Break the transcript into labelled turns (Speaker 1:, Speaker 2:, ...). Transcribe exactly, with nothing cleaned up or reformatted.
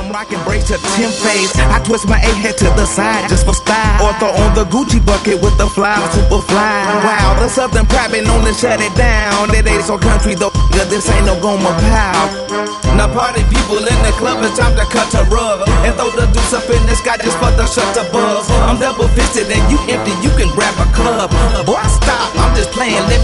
Speaker 1: I'm rocking braids to ten face. I twist my A head to the side just for style. Or throw on the Gucci bucket with the fly, super fly. Wow, the Southern pride been known to shut it down. It ain't so country though, this ain't no Goma Pow. Now party people in the club, it's time to cut a rug and throw the deuce up in the sky just for the shut to buzz. I'm double fisted and you empty, you can grab a club. Boy, stop, I'm just playing.